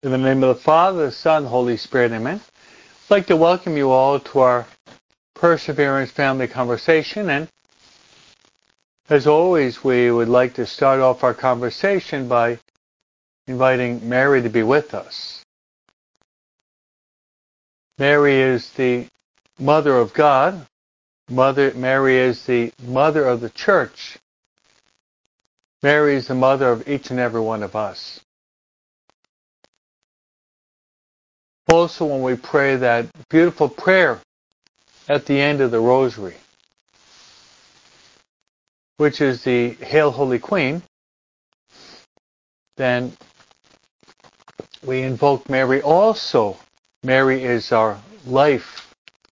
In the name of the Father, the Son, Holy Spirit, amen. I'd like to welcome you all to our Perseverance Family Conversation. And as always, we would like to start off our conversation by inviting Mary to be with us. Mary is the Mother of God. Mary is the Mother of the Church. Mary is the Mother of each and every one of us. Also, when we pray that beautiful prayer at the end of the Rosary, which is the Hail Holy Queen, then we invoke Mary also. Mary is our life,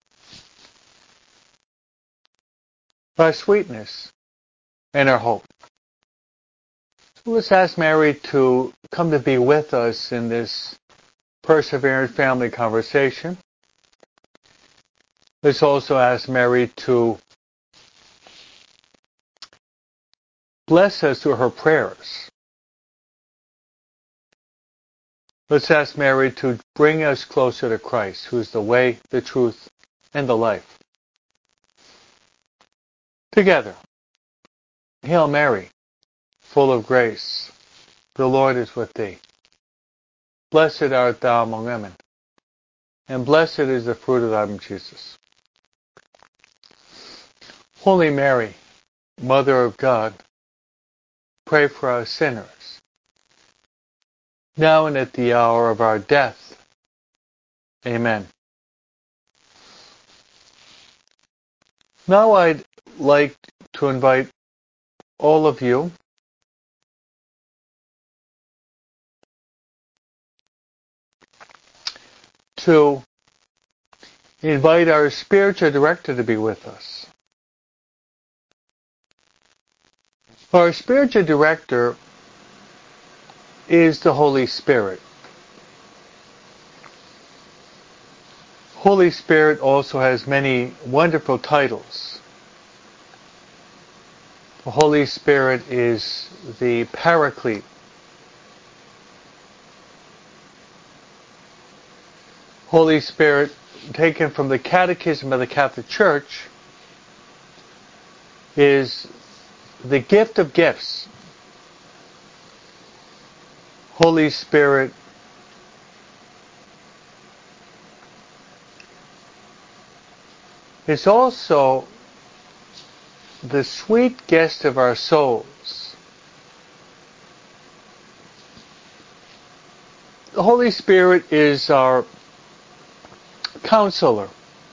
our sweetness, and our hope. So let's ask Mary to come to be with us in this Perseverance Family Conversation. Let's also ask Mary to bless us through her prayers. Let's ask Mary to bring us closer to Christ, who is the way, the truth, and the life. Together, Hail Mary, full of grace, the Lord is with thee. Blessed art thou among women, and blessed is the fruit of thy womb, Jesus. Holy Mary, Mother of God, pray for us sinners, now and at the hour of our death. Amen. Now I'd like to invite all of you to invite our spiritual director to be with us. Our spiritual director is the Holy Spirit. Holy Spirit also has many wonderful titles. The Holy Spirit is the Paraclete. Holy Spirit, taken from the Catechism of the Catholic Church, is the gift of gifts. Holy Spirit is also the sweet guest of our souls. The Holy Spirit is our counselor.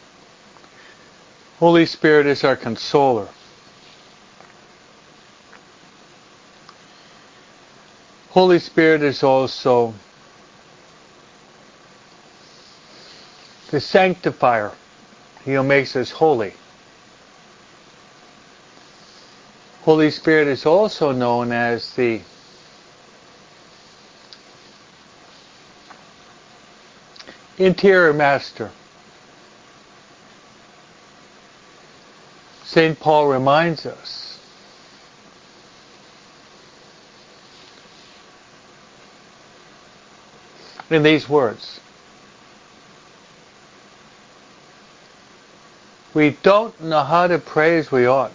Holy Spirit is our consoler. Holy Spirit is also the sanctifier. He who makes us holy. Holy Spirit is also known as the interior master. St. Paul reminds us in these words: we don't know how to pray as we ought,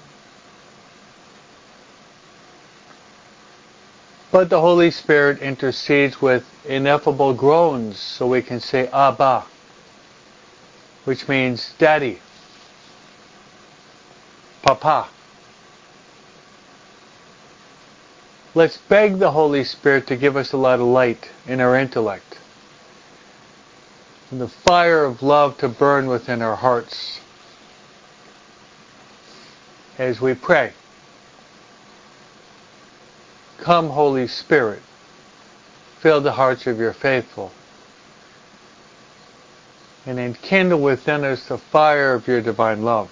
but the Holy Spirit intercedes with ineffable groans so we can say Abba, which means Daddy, Papa. Let's beg the Holy Spirit to give us a lot of light in our intellect and the fire of love to burn within our hearts as we pray. Come, Holy Spirit, fill the hearts of your faithful, and enkindle within us the fire of your divine love.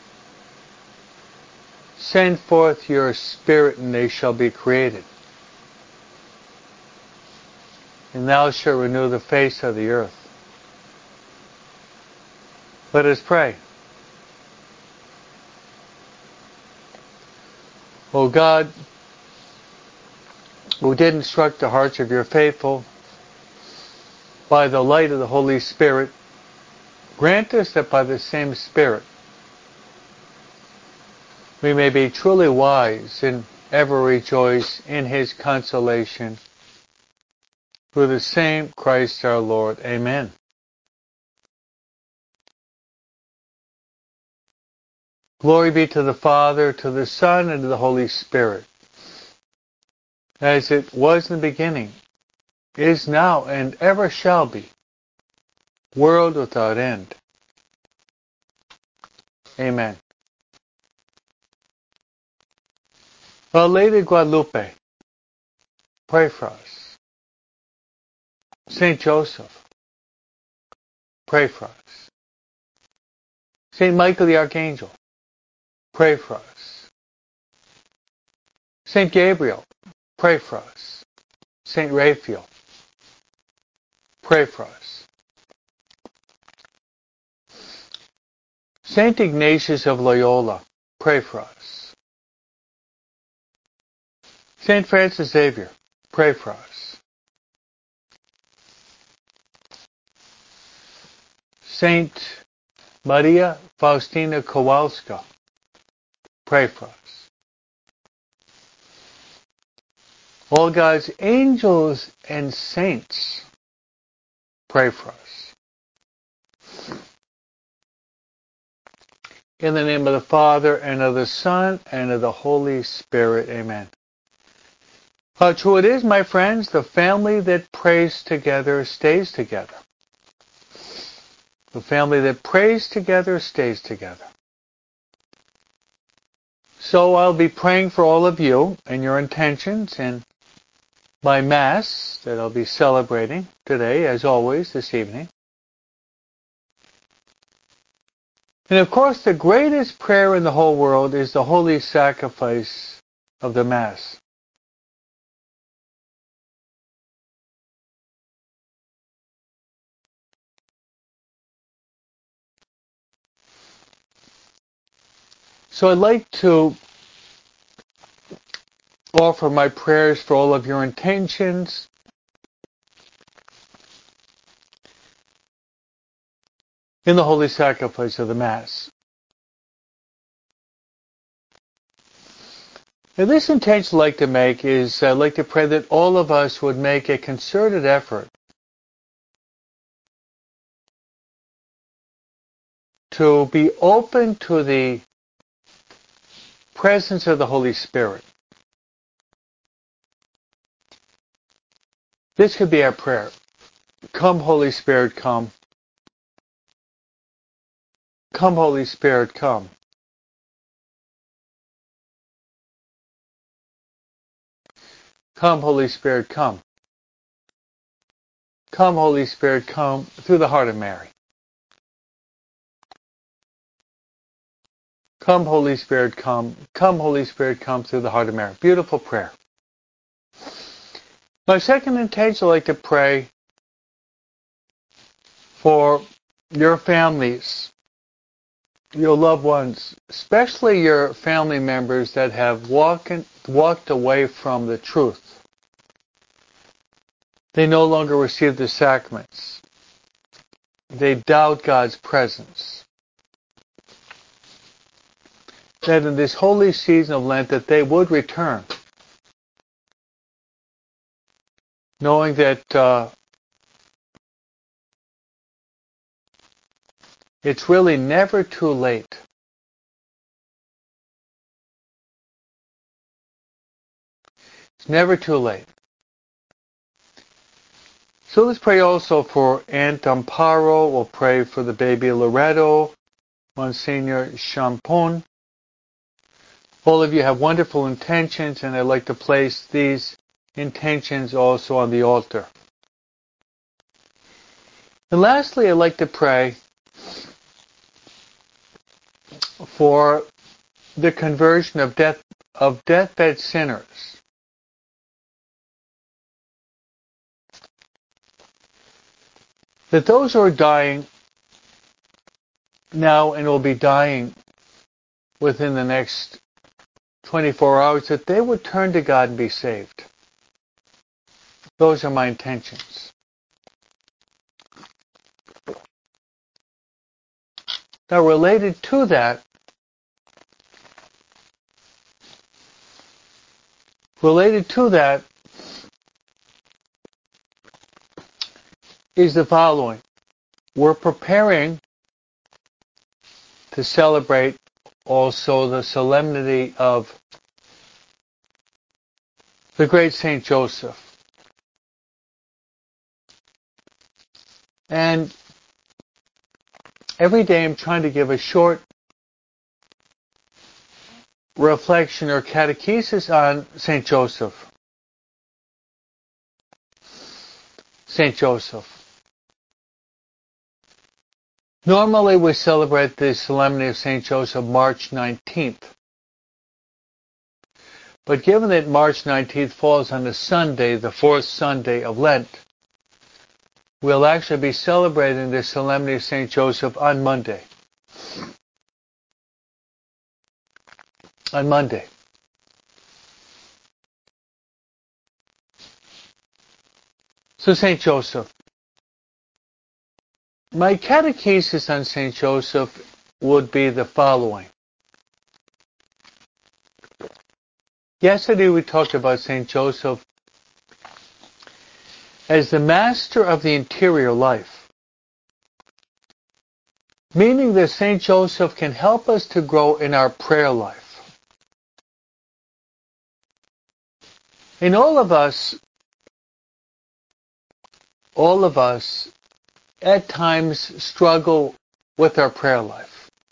Send forth your Spirit, and they shall be created. And thou shalt renew the face of the earth. Let us pray. O God, who did instruct the hearts of your faithful by the light of the Holy Spirit, grant us that by the same Spirit we may be truly wise and ever rejoice in His consolation. Through the same Christ our Lord. Amen. Glory be to the Father, to the Son, and to the Holy Spirit, as it was in the beginning, is now, and ever shall be, world without end. Amen. Our Lady of Guadalupe, pray for us. Saint Joseph, pray for us. Saint Michael the Archangel, pray for us. Saint Gabriel, pray for us. Saint Raphael, pray for us. Saint Ignatius of Loyola, pray for us. Saint Francis Xavier, pray for us. Saint Maria Faustina Kowalska, pray for us. All God's angels and saints, pray for us. In the name of the Father, and of the Son, and of the Holy Spirit. Amen. How true it is, my friends, the family that prays together stays together. The family that prays together stays together. So I'll be praying for all of you and your intentions in my Mass that I'll be celebrating today, as always, this evening. And of course, the greatest prayer in the whole world is the holy sacrifice of the Mass. So I'd like to offer my prayers for all of your intentions in the holy sacrifice of the Mass. Now, this intention I'd like to make is I'd like to pray that all of us would make a concerted effort to be open to the presence of the Holy Spirit. This could be our prayer. Come, Holy Spirit, come. Come, Holy Spirit, come. Come, Holy Spirit, come. Come, Holy Spirit, come through the heart of Mary. Come, Holy Spirit, come. Come, Holy Spirit, come through the heart of Mary. Beautiful prayer. My second intention, I'd like to pray for your families, your loved ones, especially your family members that have walked away from the truth. They no longer receive the sacraments. They doubt God's presence. That in this holy season of Lent that they would return, knowing that it's really never too late. It's never too late. So let's pray also for Aunt Amparo. We'll pray for the baby Loretto, Monsignor Champon. All of you have wonderful intentions, and I'd like to place these intentions also on the altar. And lastly, I'd like to pray for the conversion of deathbed sinners. That those who are dying now and will be dying within the next 24 hours, that they would turn to God and be saved. Those are my intentions. Now related to that is the following. We're preparing to celebrate also the solemnity of the great Saint Joseph. And every day I'm trying to give a short reflection or catechesis on Saint Joseph. Saint Joseph. Normally we celebrate the solemnity of Saint Joseph March 19th. But given that March 19th falls on a Sunday, the fourth Sunday of Lent, we'll actually be celebrating the solemnity of Saint Joseph on Monday. On Monday. So Saint Joseph. My catechesis on Saint Joseph would be the following. Yesterday we talked about Saint Joseph as the master of the interior life. Meaning that Saint Joseph can help us to grow in our prayer life. And all of us at times struggle with our prayer life.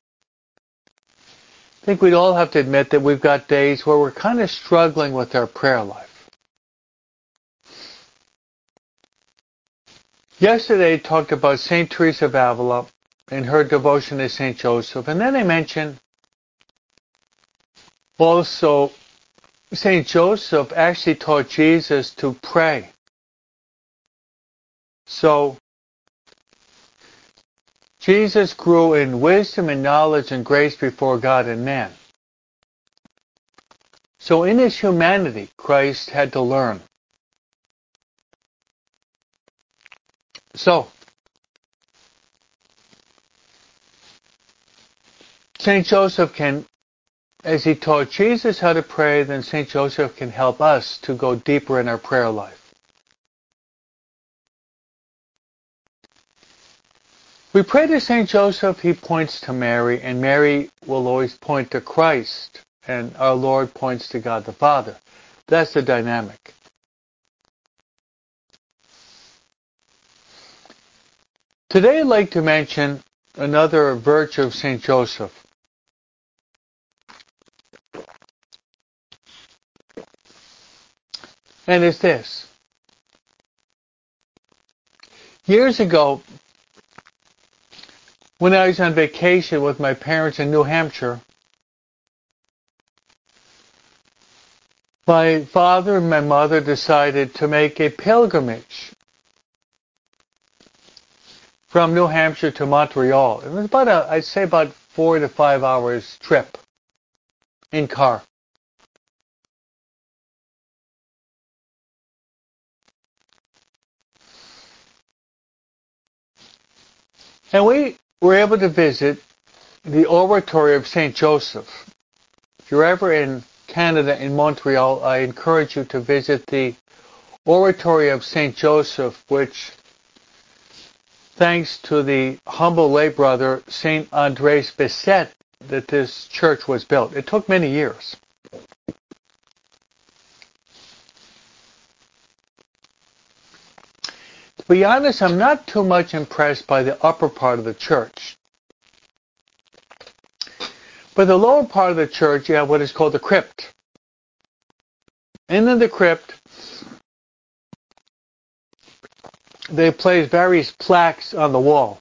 I think we'd all have to admit that we've got days where we're kind of struggling with our prayer life. Yesterday I talked about Saint Teresa of Avila and her devotion to Saint Joseph, and then I mentioned also Saint Joseph actually taught Jesus to pray. So Jesus grew in wisdom and knowledge and grace before God and man. So in his humanity, Christ had to learn. So, Saint Joseph can, as he taught Jesus how to pray, then Saint Joseph can help us to go deeper in our prayer life. We pray to Saint Joseph, he points to Mary, and Mary will always point to Christ, and our Lord points to God the Father. That's the dynamic. Today I'd like to mention another virtue of Saint Joseph. And it's this. Years ago, when I was on vacation with my parents in New Hampshire, my father and my mother decided to make a pilgrimage from New Hampshire to Montreal. It was I'd say about 4 to 5 hours trip in car. And we were able to visit the Oratory of Saint Joseph. If you're ever in Canada, in Montreal, I encourage you to visit the Oratory of Saint Joseph, which, thanks to the humble lay brother Saint Andres Bessette, that this church was built. It took many years. To be honest, I'm not too much impressed by the upper part of the church. But the lower part of the church, you have what is called the crypt. And in the crypt, they place various plaques on the wall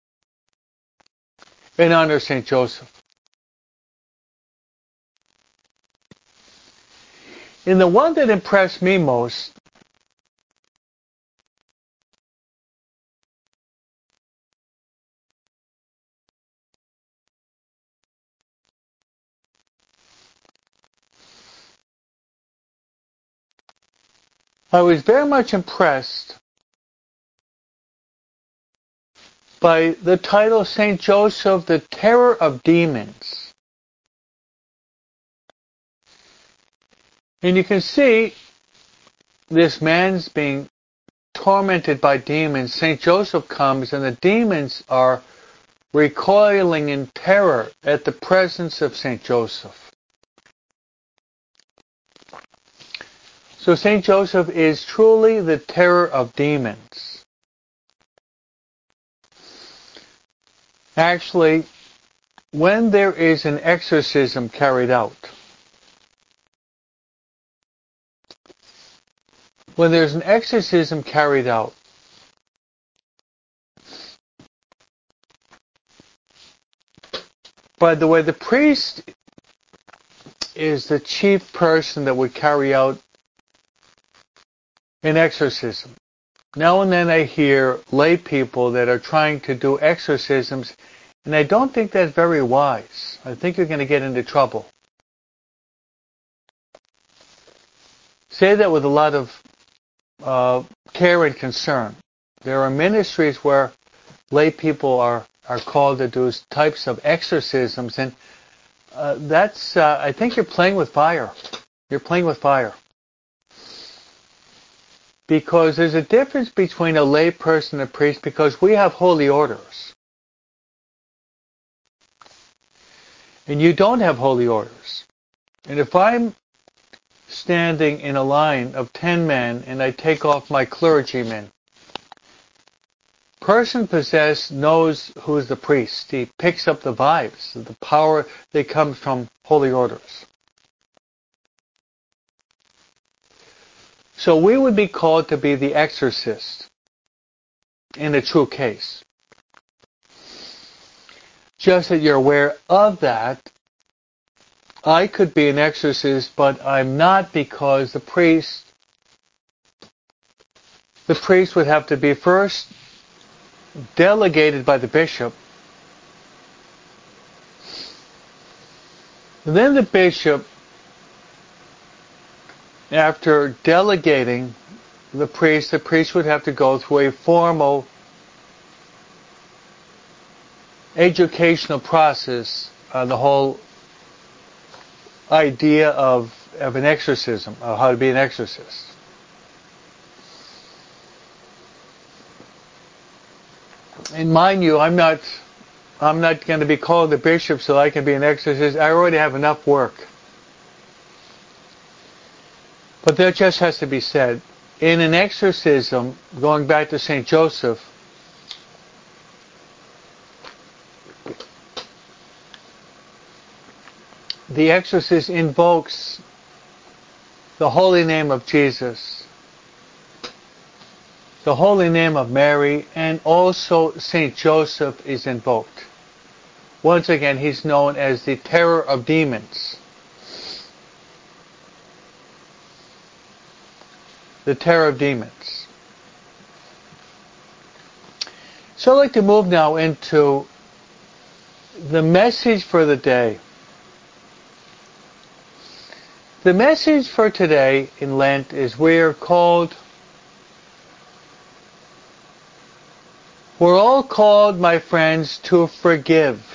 in honor of St. Joseph. And the one that impressed me most I was very much impressed by the title Saint Joseph, the Terror of Demons. And you can see this man's being tormented by demons. Saint Joseph comes and the demons are recoiling in terror at the presence of Saint Joseph. So Saint Joseph is truly the terror of demons. Actually, when there is an exorcism carried out, when there's an exorcism carried out, by the way, the priest is the chief person that would carry out an exorcism. Now and then I hear lay people that are trying to do exorcisms, and I don't think that's very wise. I think you're going to get into trouble. Say that with a lot of care and concern. There are ministries where lay people are called to do types of exorcisms, and I think you're playing with fire. You're playing with fire. Because there's a difference between a lay person and a priest, because we have holy orders. And you don't have holy orders. And if I'm standing in a line of 10 men and I take off my clergyman, person possessed knows who's the priest. He picks up the vibes, the power that comes from holy orders. So we would be called to be the exorcist in a true case. Just that you're aware of that, I could be an exorcist, but I'm not, because the priest would have to be first delegated by the bishop. And then the bishop, after delegating the priest would have to go through a formal educational process on the whole idea of an exorcism, of how to be an exorcist. And mind you, I'm not going to be called the bishop so I can be an exorcist. I already have enough work. But that just has to be said. In an exorcism, going back to Saint Joseph, the exorcist invokes the holy name of Jesus, the holy name of Mary, and also Saint Joseph is invoked. Once again, he's known as the terror of demons. The terror of demons. So I'd like to move now into the message for the day. The message for today in Lent is we're all called, my friends, to forgive.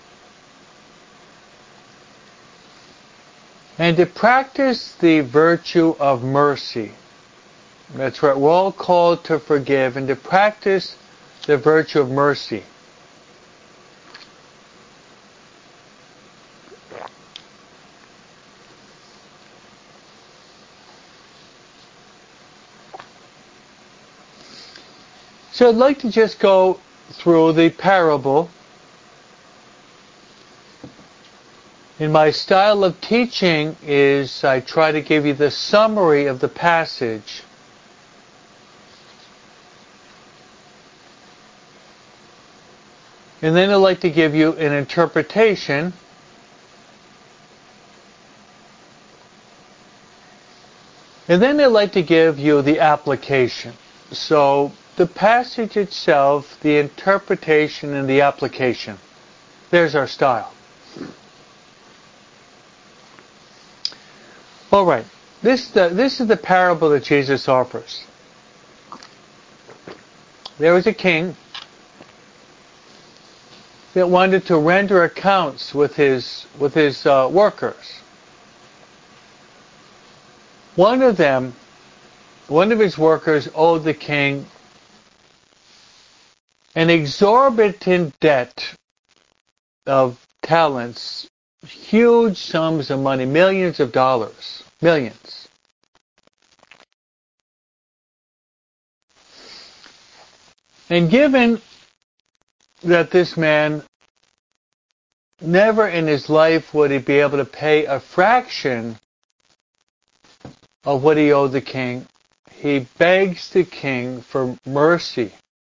And to practice the virtue of mercy. That's right, we're all called to forgive and to practice the virtue of mercy. So I'd like to just go through the parable. In my style of teaching is I try to give you the summary of the passage. And then I'd like to give you an interpretation. And then I'd like to give you the application. So the passage itself, the interpretation, and the application. There's our style. All right. This is the parable that Jesus offers. There was a king that wanted to render accounts with his workers. One of his workers owed the king an exorbitant debt of talents, huge sums of money, millions of dollars, millions. And given that this man never in his life would he be able to pay a fraction of what he owed the king, he begs the king for mercy.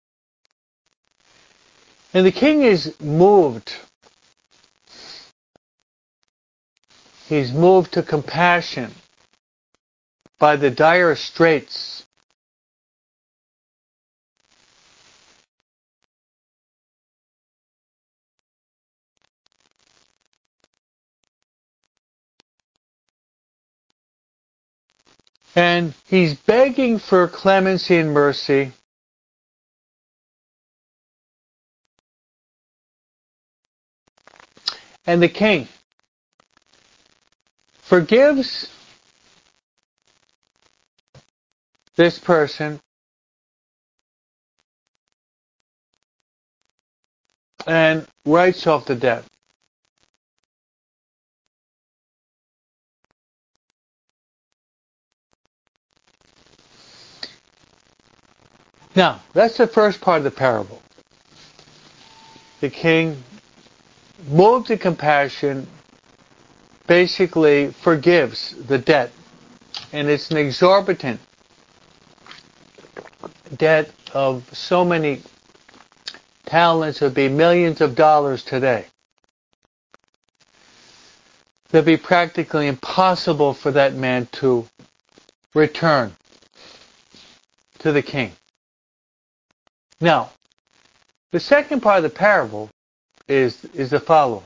And the king is moved. He's moved to compassion by the dire straits. And he's begging for clemency and mercy. And the king forgives this person and writes off the debt. Now, that's the first part of the parable. The king, moved to compassion, basically forgives the debt. And it's an exorbitant debt of so many talents. It would be millions of dollars today. It would be practically impossible for that man to return to the king. Now, the second part of the parable is the following.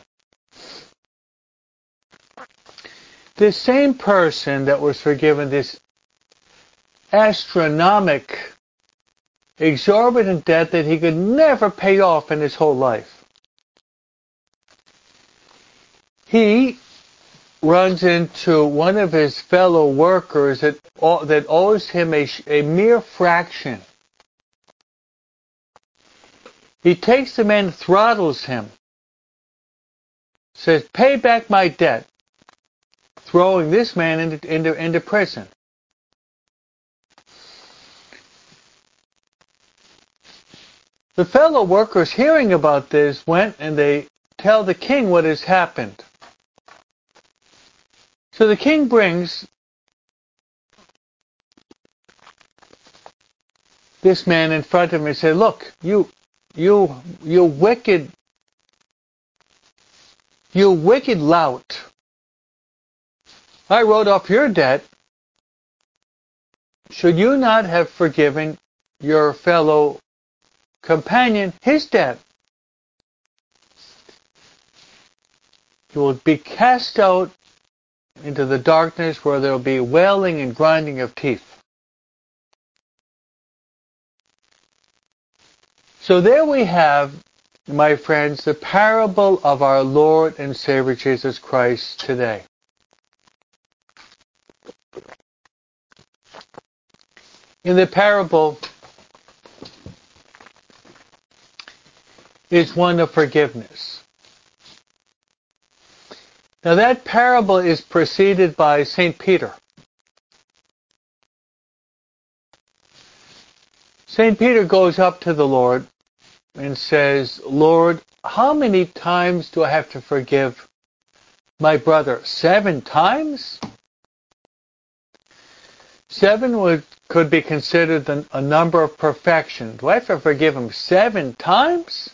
This same person that was forgiven this astronomical, exorbitant debt that he could never pay off in his whole life, he runs into one of his fellow workers that owes him a mere fraction. He takes the man, throttles him, says, "Pay back my debt," throwing this man into prison. The fellow workers, hearing about this, went and they tell the king what has happened. So the king brings this man in front of him and says, "Look, you wicked lout. I wrote off your debt. Should you not have forgiven your fellow companion his debt? You will be cast out into the darkness where there will be wailing and grinding of teeth." So there we have, my friends, the parable of our Lord and Savior Jesus Christ today. In the parable is one of forgiveness. Now that parable is preceded by St. Peter. St. Peter goes up to the Lord and says, "Lord, how many times do I have to forgive my brother? 7 times?" 7 could be considered a number of perfection. Do I have to forgive him 7 times?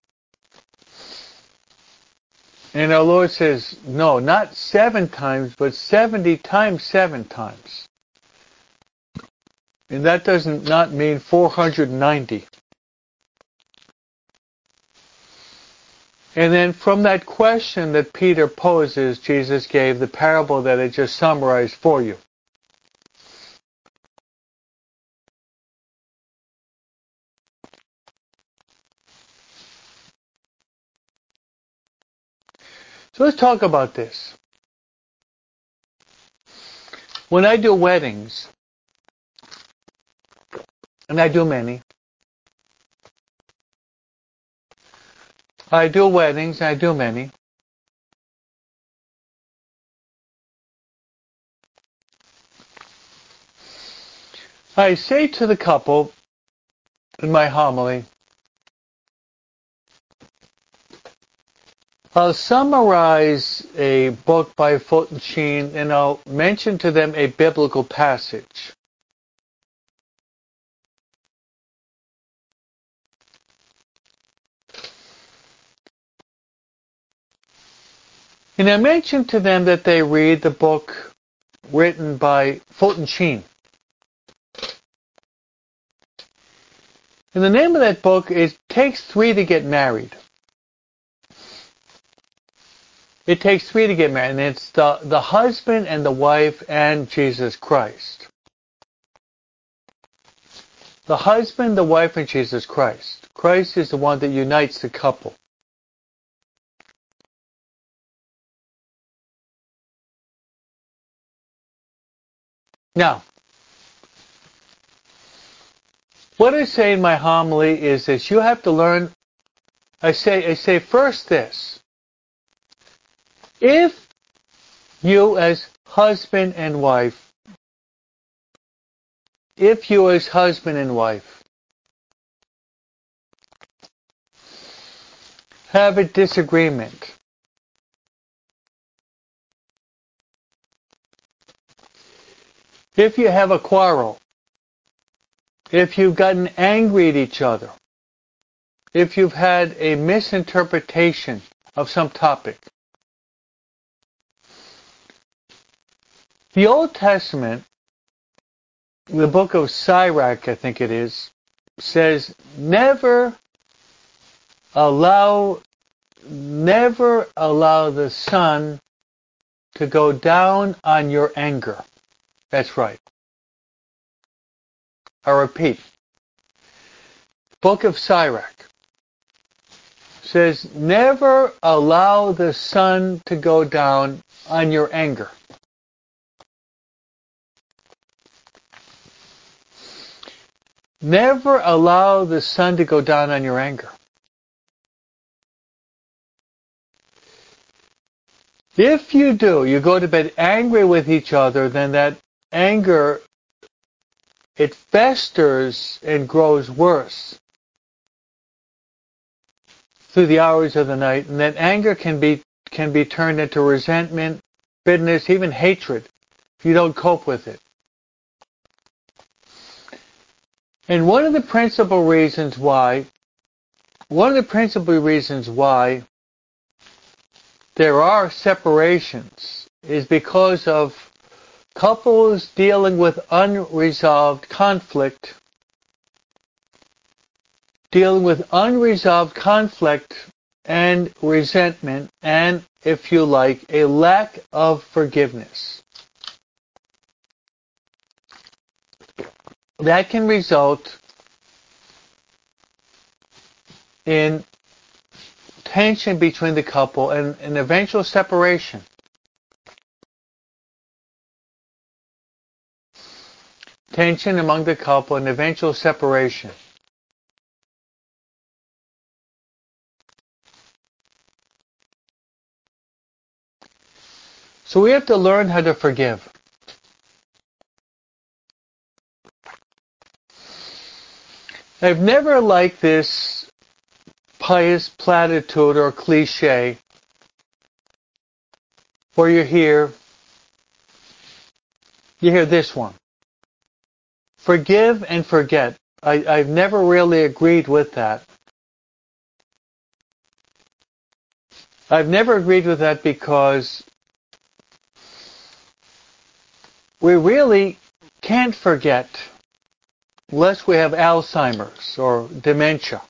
And our Lord says, no, not 7 times, but 70 times 7 times. And that doesn't not mean 490. And then from that question that Peter poses, Jesus gave the parable that I just summarized for you. So let's talk about this. When I do weddings, and I do many, I do weddings, I do many. I say to the couple in my homily, I'll summarize a book by Fulton Sheen and I'll mention to them a biblical passage. And I mention to them that they read the book written by Fulton Sheen. And the name of that book is Takes Three to Get Married. It takes three to get married, and it's the husband and the wife and Jesus Christ. The husband, the wife, and Jesus Christ. Christ is the one that unites the couple. Now, what I say in my homily is this: you have to learn. I say first this: if you as husband and wife, have a disagreement, if you have a quarrel, if you've gotten angry at each other, if you've had a misinterpretation of some topic, the Old Testament, the book of Sirach, I think it is, says never allow the sun to go down on your anger. That's right. I repeat. Book of Sirach says never allow the sun to go down on your anger. Never allow the sun to go down on your anger. If you do, you go to bed angry with each other, then that anger, it festers and grows worse through the hours of the night, and that anger can be turned into resentment, bitterness, even hatred if you don't cope with it. And one of the principal reasons why there are separations is because of couples dealing with unresolved conflict, and resentment, and, if you like, a lack of forgiveness. That can result in tension between the couple and an eventual separation. Tension among the couple and eventual separation. So we have to learn how to forgive. I've never liked this pious platitude or cliche where you hear this one. Forgive and forget. I've never really agreed with that. I've never agreed with that because we really can't forget unless we have Alzheimer's or dementia.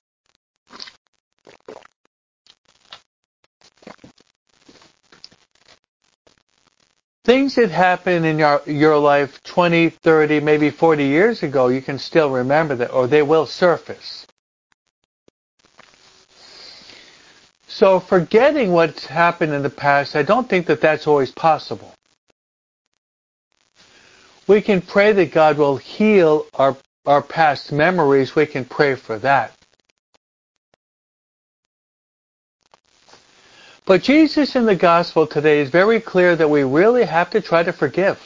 Things that happened in your life 20, 30, maybe 40 years ago, you can still remember that, or they will surface. So forgetting what's happened in the past, I don't think that that's always possible. We can pray that God will heal our past memories. We can pray for that. But Jesus in the gospel today is very clear that we really have to try to forgive.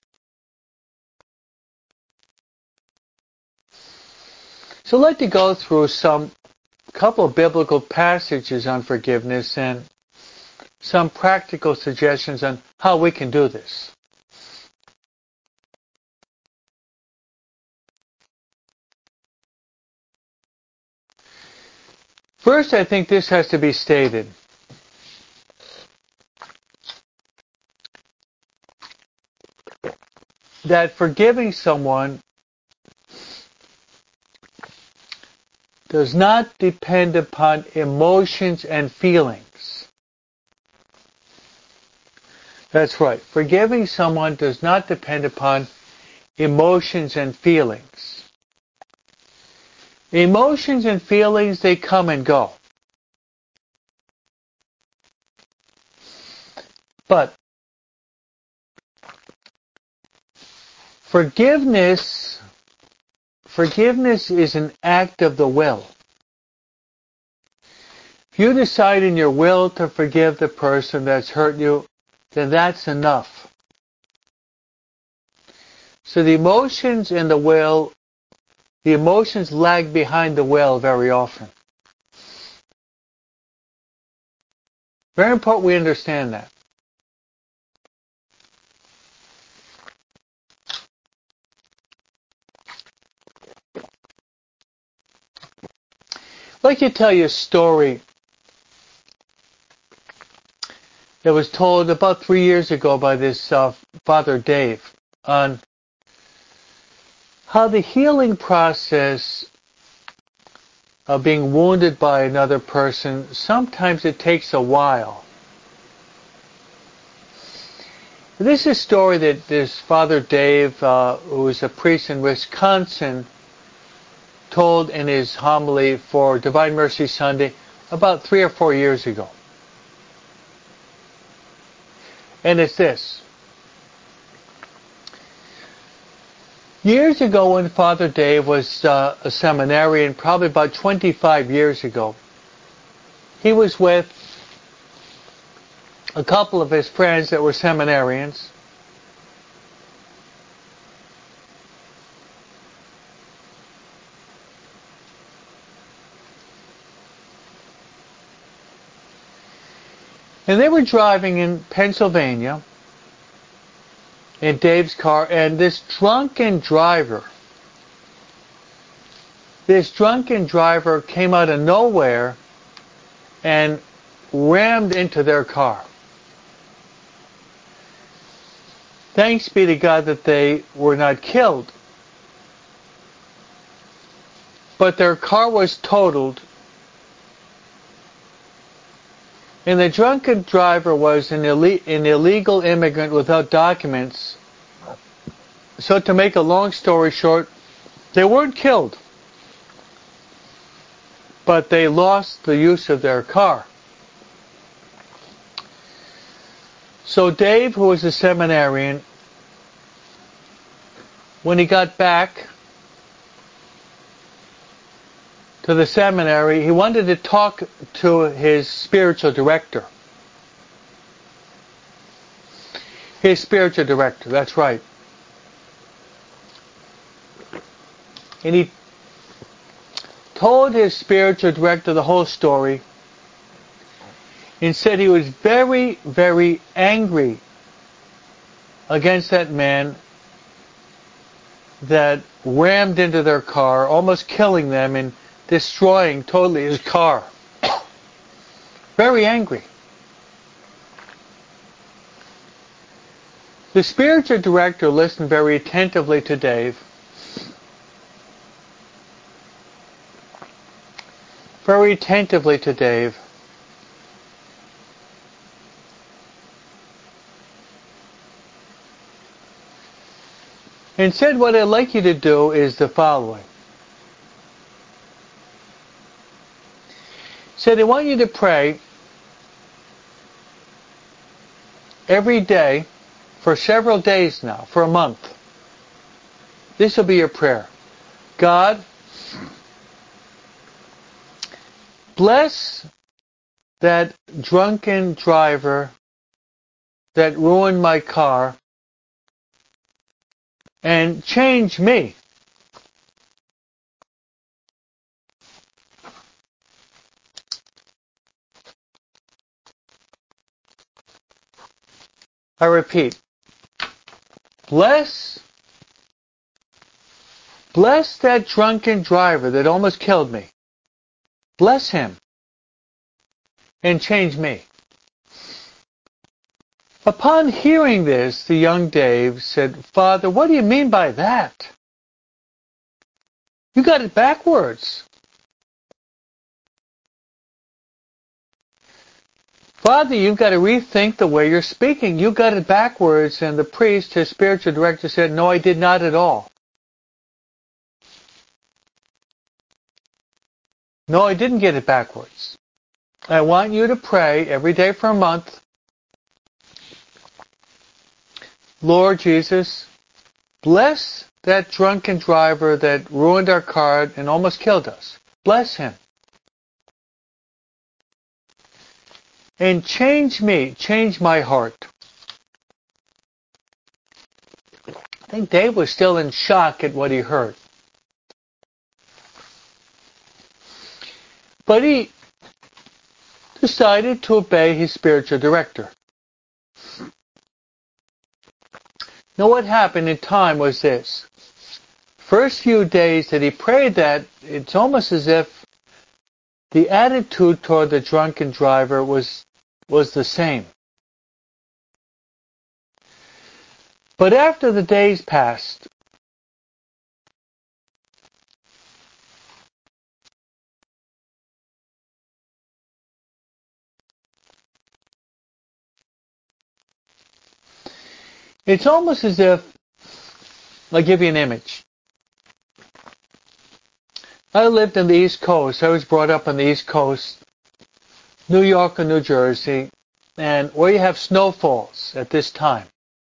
So I'd like to go through couple of biblical passages on forgiveness and some practical suggestions on how we can do this. First, I think this has to be stated. That forgiving someone does not depend upon emotions and feelings. That's right. Forgiving someone does not depend upon emotions and feelings. Emotions and feelings, they come and go. But forgiveness is an act of the will. If you decide in your will to forgive the person that's hurt you, then that's enough. So the emotions and the will, the emotions lag behind the will very often. Very important we understand that. I'd like to tell you a story that was told about 3 years ago by this Father Dave on how the healing process of being wounded by another person, sometimes it takes a while. This is a story that this Father Dave, who is a priest in Wisconsin, told in his homily for Divine Mercy Sunday about 3 or 4 years ago. And it's this. Years ago when Father Dave was a seminarian, probably about 25 years ago, he was with a couple of his friends that were seminarians. And they were driving in Pennsylvania in Dave's car, and this drunken driver came out of nowhere and rammed into their car. Thanks be to God that they were not killed. But their car was totaled. And the drunken driver was an illegal immigrant without documents. So to make a long story short, they weren't killed, but they lost the use of their car. So Dave, who was a seminarian, when he got back to the seminary, he wanted to talk to his spiritual director. His spiritual director, that's right. And he told his spiritual director the whole story and said he was very, very angry against that man that rammed into their car, almost killing them and destroying totally his car. Very angry. The spiritual director listened very attentively to Dave. Very attentively to Dave. And said, what I'd like you to do is the following. Said, I want you to pray every day for several days now, for a month. This will be your prayer. God, bless that drunken driver that ruined my car and change me. I repeat, bless that drunken driver that almost killed me. Bless him and change me. Upon hearing this, the young Dave said, Father, what do you mean by that? You got it backwards. Father, you've got to rethink the way you're speaking. You got it backwards. And the priest, his spiritual director, said, no, I did not at all. No, I didn't get it backwards. I want you to pray every day for a month. Lord Jesus, bless that drunken driver that ruined our car and almost killed us. Bless him. And change me, change my heart. I think Dave was still in shock at what he heard. But he decided to obey his spiritual director. Now what happened in time was this. First few days that he prayed that, it's almost as if the attitude toward the drunken driver was the same. But after the days passed, it's almost as if, I'll give you an image. I lived on the East Coast. I was brought up on the East Coast, New York and New Jersey, and where you have snowfalls at this time.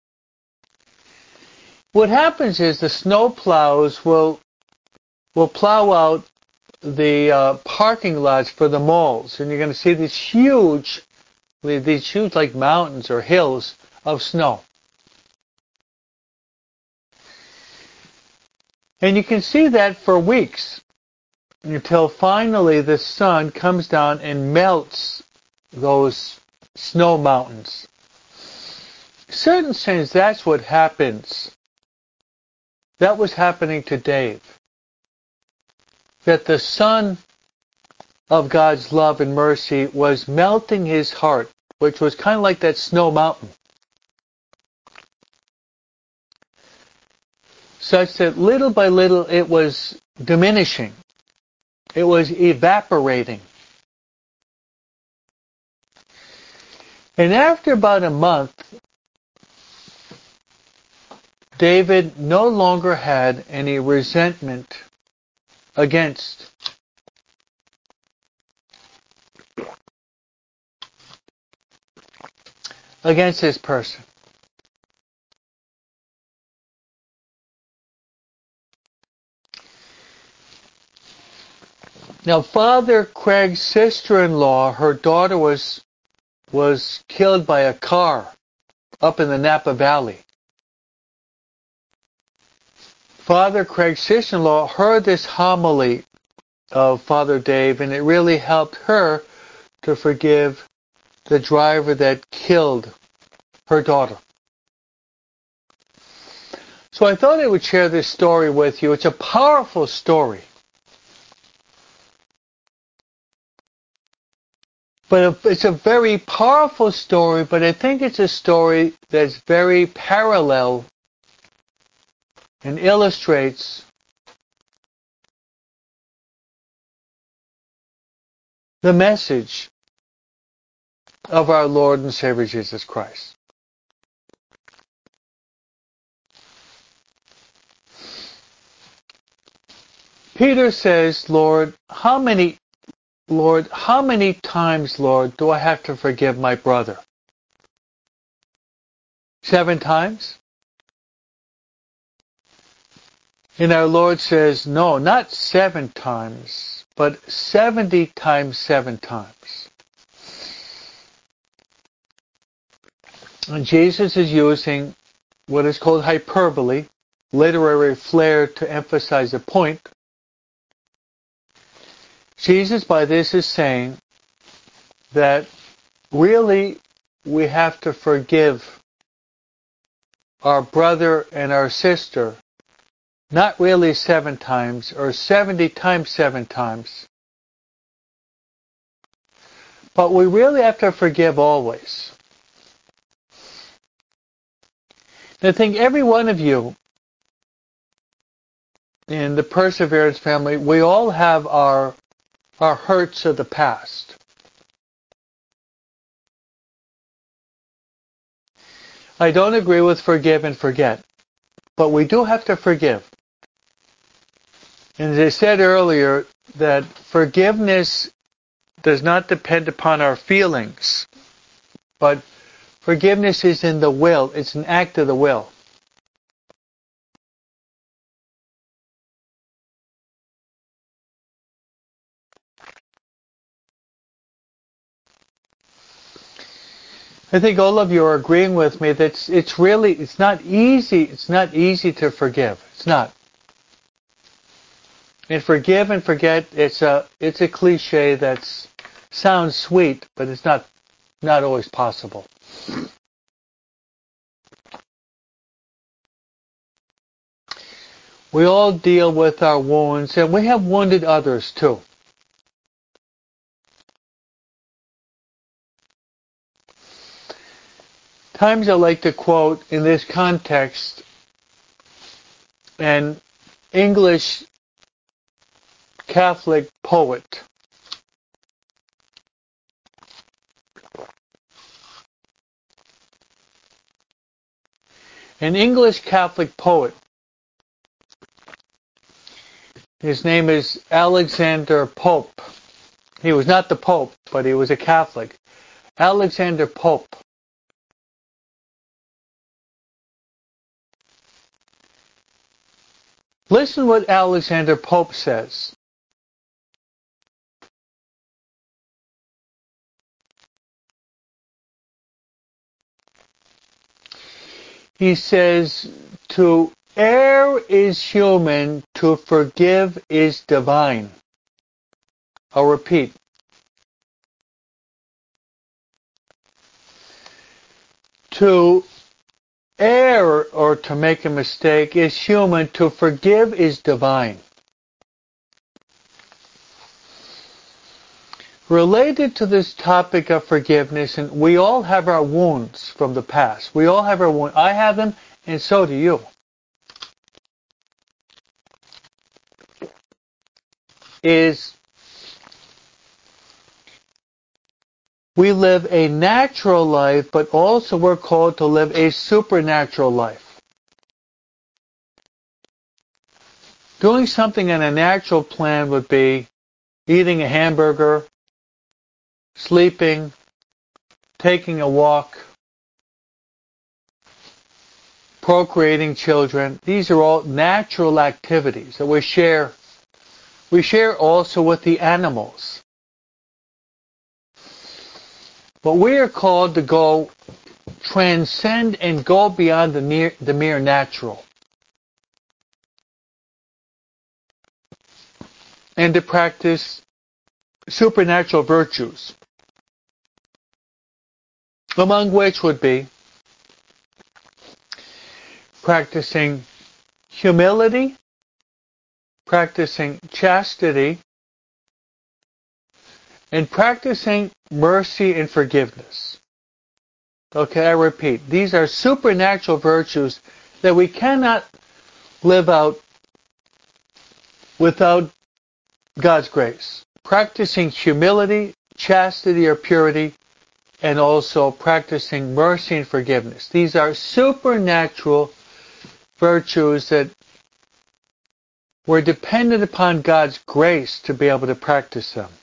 What happens is the snow plows will plow out the parking lots for the malls, and you're going to see these huge like mountains or hills of snow. And you can see that for weeks until finally the sun comes down and melts those snow mountains. In a certain sense, that's what happens. That was happening to Dave. That the sun of God's love and mercy was melting his heart, which was kind of like that snow mountain. Such that little by little it was diminishing. It was evaporating. And after about a month, David no longer had any resentment against this person. Now, Father Craig's sister-in-law, her daughter was killed by a car up in the Napa Valley. Father Craig's sister-in-law heard this homily of Father Dave, and it really helped her to forgive the driver that killed her daughter. So I thought I would share this story with you. It's a powerful story. But it's a very powerful story, but I think it's a story that's very parallel and illustrates the message of our Lord and Savior Jesus Christ. Peter says, Lord, how many times, Lord, do I have to forgive my brother? 7 times? And our Lord says, no, not 7 times, but 70 times 7 times. And Jesus is using what is called hyperbole, literary flair to emphasize a point. Jesus by this is saying that really we have to forgive our brother and our sister, not really 7 times or 70 times 7 times, but we really have to forgive always. And I think every one of you in the Perseverance family, we all have our hurts of the past. I don't agree with forgive and forget, but we do have to forgive. And as I said earlier, that forgiveness does not depend upon our feelings, but forgiveness is in the will. It's an act of the will. I think all of you are agreeing with me that it's not easy. It's not easy to forgive. It's not. And forgive and forget, it's a cliche that sounds sweet, but it's not always possible. We all deal with our wounds, and we have wounded others too. Times I like to quote in this context an English Catholic poet. An English Catholic poet. His name is Alexander Pope. He was not the Pope, but he was a Catholic. Alexander Pope. Listen what Alexander Pope says. He says, to err is human, to forgive is divine. I'll repeat. To err or to make a mistake is human, to forgive is divine. Related to this topic of forgiveness, and we all have our wounds from the past. We all have our wounds. I have them, and so do you. Is we live a natural life, but also we're called to live a supernatural life. Doing something in a natural plan would be eating a hamburger, sleeping, taking a walk, procreating children. These are all natural activities that we share. We share also with the animals. But we are called to go transcend and go beyond the mere natural. And to practice supernatural virtues, among which would be practicing humility, practicing chastity, and practicing mercy and forgiveness. Okay, I repeat, these are supernatural virtues that we cannot live out without God's grace. Practicing humility, chastity or purity, and also practicing mercy and forgiveness. These are supernatural virtues that we're dependent upon God's grace to be able to practice them.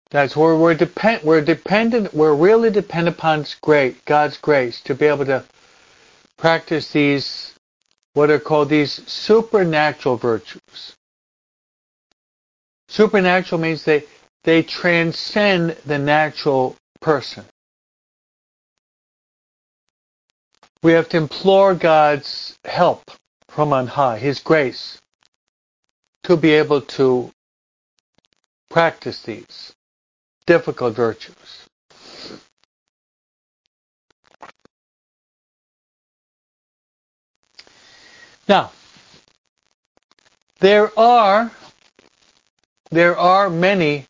That's where we're dependent. We're really dependent upon God's grace to be able to practice these, what are called these supernatural virtues. Supernatural means they transcend the natural person. We have to implore God's help from on high, His grace, to be able to practice these difficult virtues. Now, there are many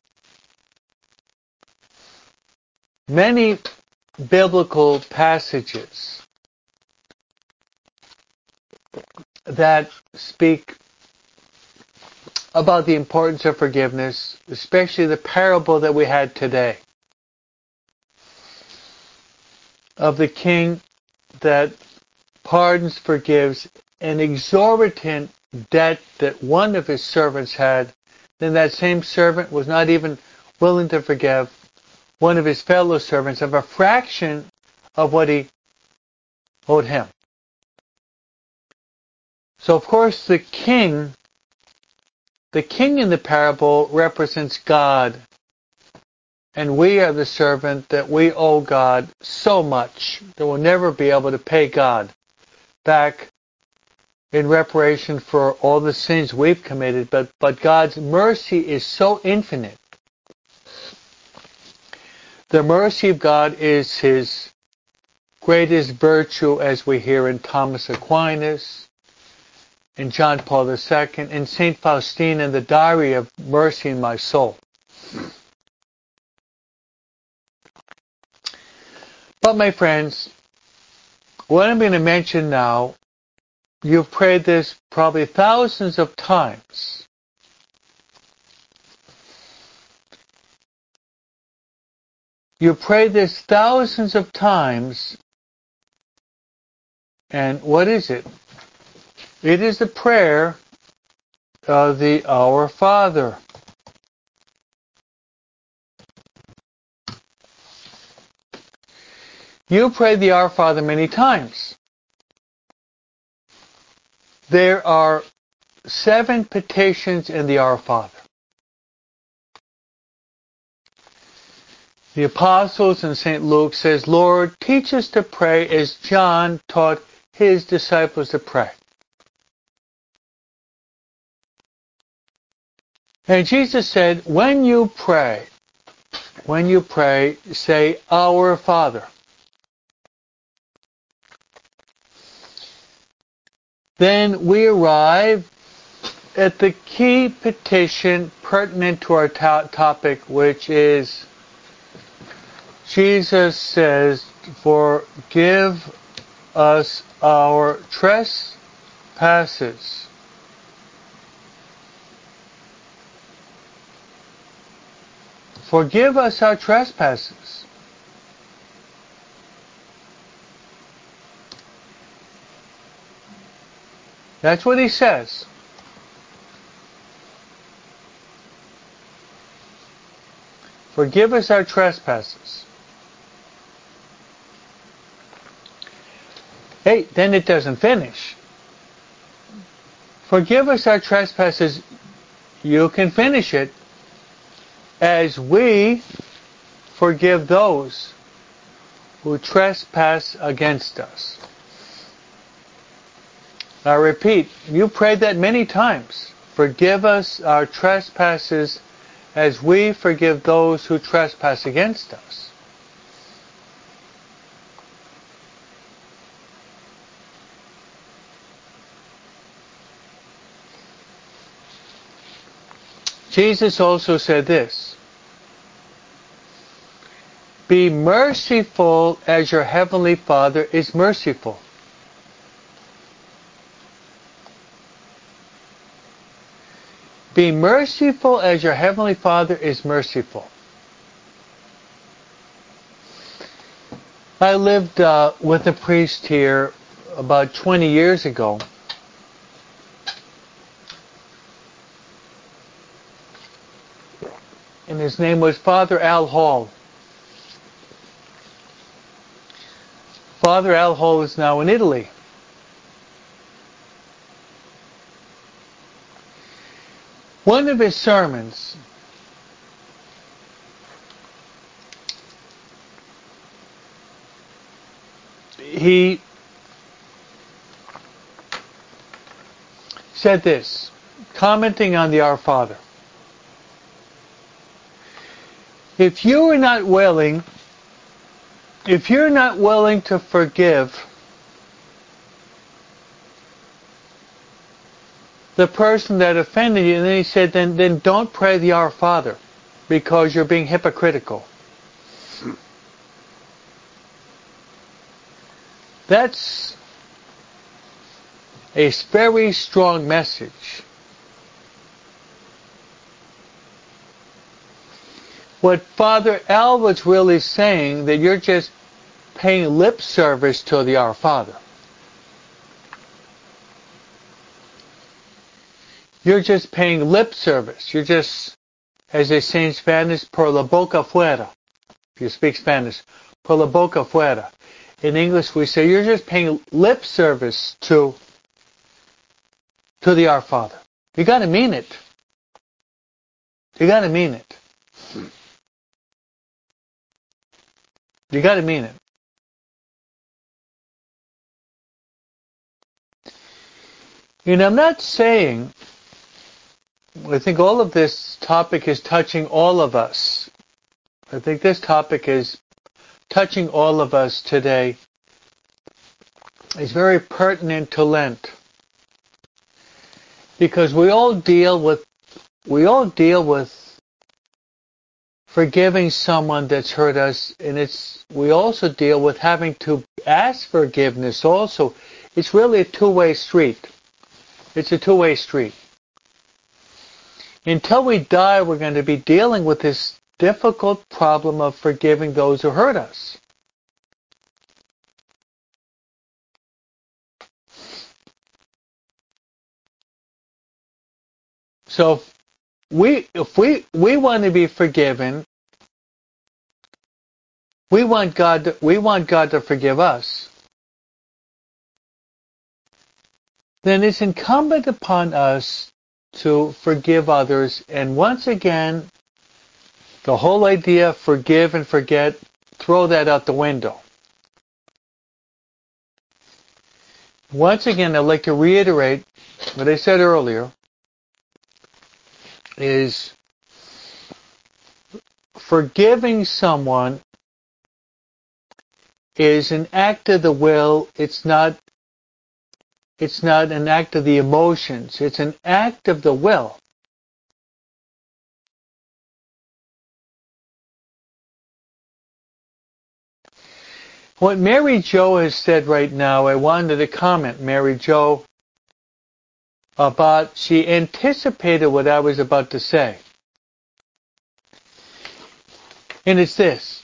biblical passages that speak about the importance of forgiveness, especially the parable that we had today of the king that pardons, forgives an exorbitant debt that one of his servants had. Then that same servant was not even willing to forgive one of his fellow servants of a fraction of what he owed him. So of course the king in the parable represents God, and we are the servant that we owe God so much that we'll never be able to pay God back in reparation for all the sins we've committed, but God's mercy is so infinite. The mercy of God is His greatest virtue, as we hear in Thomas Aquinas, in John Paul II, in St. Faustina in the Diary of Mercy in My Soul. But my friends, what I'm going to mention now, you've prayed this probably thousands of times. You prayed this thousands of times, and what is it? It is the prayer of the Our Father. You prayed the Our Father many times. There are 7 petitions in the Our Father. The apostles in St. Luke says, Lord, teach us to pray as John taught his disciples to pray. And Jesus said, when you pray, say, Our Father. Then we arrive at the key petition pertinent to our topic, which is, Jesus says, forgive us our trespasses. Forgive us our trespasses. That's what he says. Forgive us our trespasses. Hey, then it doesn't finish. Forgive us our trespasses. You can finish it. As we forgive those who trespass against us. I repeat, you prayed that many times. Forgive us our trespasses as we forgive those who trespass against us. Jesus also said this, be merciful as your heavenly Father is merciful. Be merciful as your heavenly Father is merciful. I lived with a priest here about 20 years ago. and his name was Father Al Hall. Father Al Hall is now in Italy. One of his sermons, he said this, commenting on the Our Father. If you're not willing to forgive the person that offended you, and then he said, then don't pray the Our Father, because you're being hypocritical. That's a very strong message. What Father Al was really saying, that you're just paying lip service to the Our Father. You're just paying lip service. You're just, as they say in Spanish, por la boca fuera. If you speak Spanish, por la boca fuera. In English we say you're just paying lip service to the Our Father. You got to mean it. You got to mean it. You got to mean it. And I'm not saying, I think all of this topic is touching all of us. I think this topic is touching all of us today. It's very pertinent to Lent. Because we all deal with forgiving someone that's hurt us, and we also deal with having to ask forgiveness also. It's really a two-way street. It's a two-way street. Until we die, we're going to be dealing with this difficult problem of forgiving those who hurt us. So if we want to be forgiven, we want God to forgive us. Then it's incumbent upon us to forgive others. And once again, the whole idea of forgive and forget, throw that out the window. Once again, I'd like to reiterate what I said earlier, is forgiving someone is an act of the will. It's not an act of the emotions. It's an act of the will. What Mary Jo has said right now, I wanted to comment, Mary Jo, about, she anticipated what I was about to say. And it's this.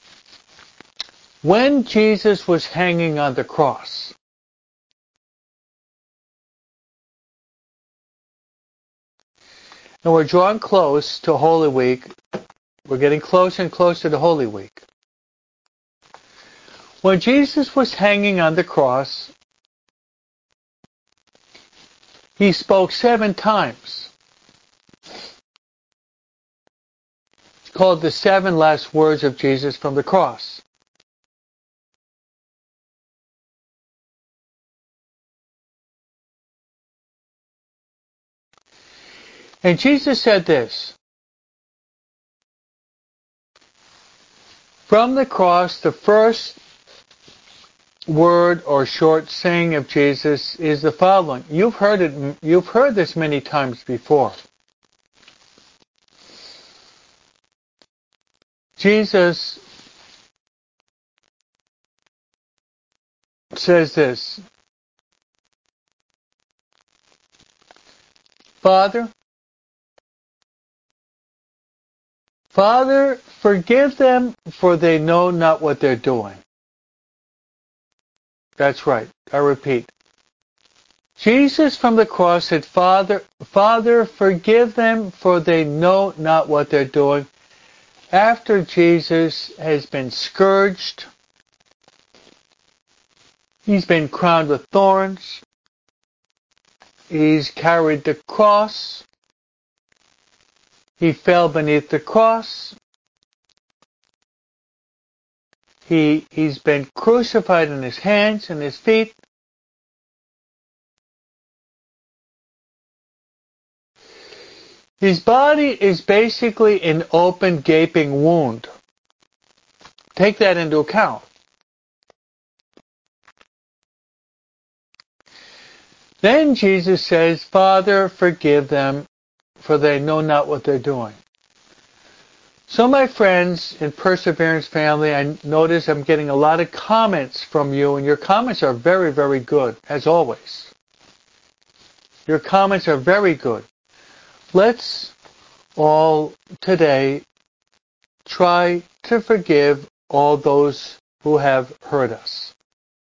When Jesus was hanging on the cross, and we're drawing close to Holy Week, we're getting closer and closer to Holy Week. When Jesus was hanging on the cross, he spoke 7 times. It's called the 7 last words of Jesus from the cross. And Jesus said this. From the cross, the first word or short saying of Jesus is the following. You've heard this many times before. Jesus says this. Father, forgive them, for they know not what they're doing. That's right. I repeat. Jesus from the cross said, Father, forgive them, for they know not what they're doing. After Jesus has been scourged, he's been crowned with thorns, he's carried the cross, he fell beneath the cross, he's been crucified in his hands and his feet. His body is basically an open, gaping wound. Take that into account. Then Jesus says, Father, forgive them, for they know not what they're doing. So my friends in Perseverance family, I notice I'm getting a lot of comments from you, and your comments are very, very good, as always. Your comments are very good. Let's all today try to forgive all those who have hurt us.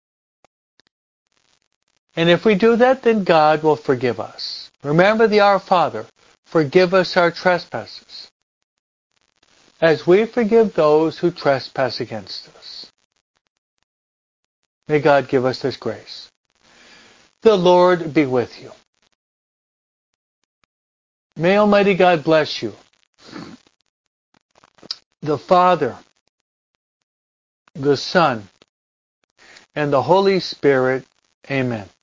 And if we do that, then God will forgive us. Remember the Our Father, forgive us our trespasses, as we forgive those who trespass against us. May God give us this grace. The Lord be with you. May Almighty God bless you. The Father, the Son, and the Holy Spirit. Amen.